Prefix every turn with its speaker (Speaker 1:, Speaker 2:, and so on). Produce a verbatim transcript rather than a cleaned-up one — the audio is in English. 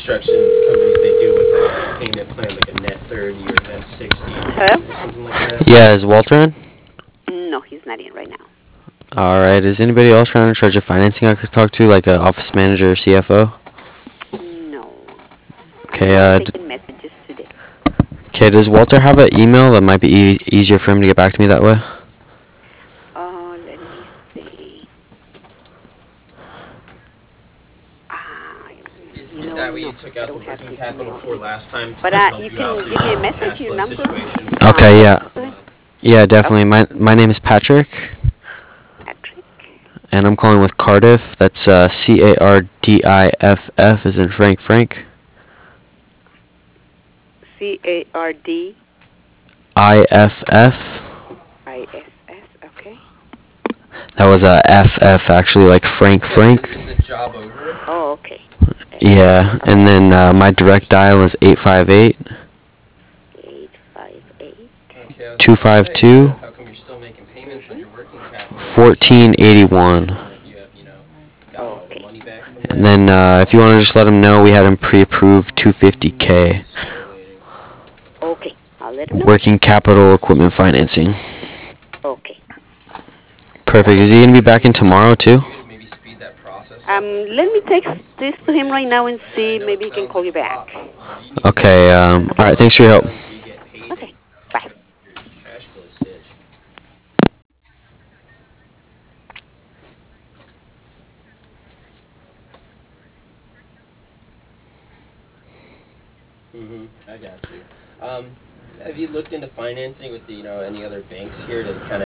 Speaker 1: construction companies, they do like a payment plan, like a net thirty or net sixty
Speaker 2: Hello?
Speaker 1: or something like that.
Speaker 3: Yeah, is Walter in?
Speaker 2: No, he's not in right now.
Speaker 3: All right. Is anybody else around in charge of financing I could talk to, like an office manager or C F O?
Speaker 2: No. I'm
Speaker 3: Okay.
Speaker 2: not
Speaker 3: Uh.
Speaker 2: taking messages today.
Speaker 3: Okay. Does Walter have an email that might be e- easier for him to get back to me that way?
Speaker 2: Oh, let me see. Ah, you know,
Speaker 1: That way
Speaker 2: no,
Speaker 1: you took
Speaker 2: I
Speaker 1: out the
Speaker 2: don't have
Speaker 1: working
Speaker 2: his
Speaker 1: capital
Speaker 2: email.
Speaker 1: for last time to
Speaker 2: But uh,
Speaker 1: help
Speaker 2: you
Speaker 1: you out
Speaker 2: can
Speaker 1: through
Speaker 2: give me a
Speaker 1: the
Speaker 2: message,
Speaker 1: cash
Speaker 2: your
Speaker 1: flow
Speaker 2: number.
Speaker 1: situation.
Speaker 2: Uh,
Speaker 3: Okay.
Speaker 2: what?
Speaker 3: Yeah.
Speaker 2: Go ahead.
Speaker 3: Yeah.
Speaker 2: Oh,
Speaker 3: Definitely. My my name is Patrick,
Speaker 2: Patrick.
Speaker 3: and I'm calling with Cardiff. That's uh, C A R D I F F, as in Frank Frank.
Speaker 2: C A R D
Speaker 3: I F F.
Speaker 2: I S S. Okay.
Speaker 3: That was a F F actually, like Frank
Speaker 1: Yeah, is,
Speaker 3: Frank.
Speaker 1: is the job over?
Speaker 2: Oh, okay. F F.
Speaker 3: Yeah, and
Speaker 2: Okay.
Speaker 3: then uh, my direct dial is eight five eight,
Speaker 2: Eight five eight.
Speaker 1: Okay, I was
Speaker 3: two
Speaker 1: gonna
Speaker 3: five
Speaker 1: say,
Speaker 3: two,
Speaker 1: uh, how come you're still making payments on
Speaker 2: Mhm.
Speaker 1: your working capital?
Speaker 3: fourteen eighty one.
Speaker 1: If you have, you know, gotten all the
Speaker 2: Okay.
Speaker 1: money back from
Speaker 3: And
Speaker 1: that.
Speaker 3: then uh, if you want to just let him know, we had him pre-approved two hundred fifty k
Speaker 1: Still waiting.
Speaker 2: Okay. I'll let him know.
Speaker 3: working capital equipment financing.
Speaker 2: Okay.
Speaker 3: Perfect.
Speaker 2: Okay.
Speaker 3: Is he gonna be back in
Speaker 1: Anything else
Speaker 3: tomorrow
Speaker 1: we can
Speaker 3: too?
Speaker 1: do to maybe speed that process
Speaker 2: Um,
Speaker 1: up?
Speaker 2: let me text this to him right now and
Speaker 1: Yeah, I
Speaker 2: see.
Speaker 1: know it
Speaker 2: Maybe he can
Speaker 1: sounds
Speaker 2: call
Speaker 1: like
Speaker 2: you
Speaker 1: a
Speaker 2: back.
Speaker 1: lot, but you know, you need to get
Speaker 3: Okay. Um. All
Speaker 2: Okay.
Speaker 3: right. Thanks for
Speaker 1: get
Speaker 3: your
Speaker 1: it
Speaker 3: help.
Speaker 1: done so you get paid and
Speaker 2: Okay. Bye.
Speaker 1: your cash flow stitch. Mm-hmm. I got you. Um, have you looked into financing with the, you know, any other banks here to kind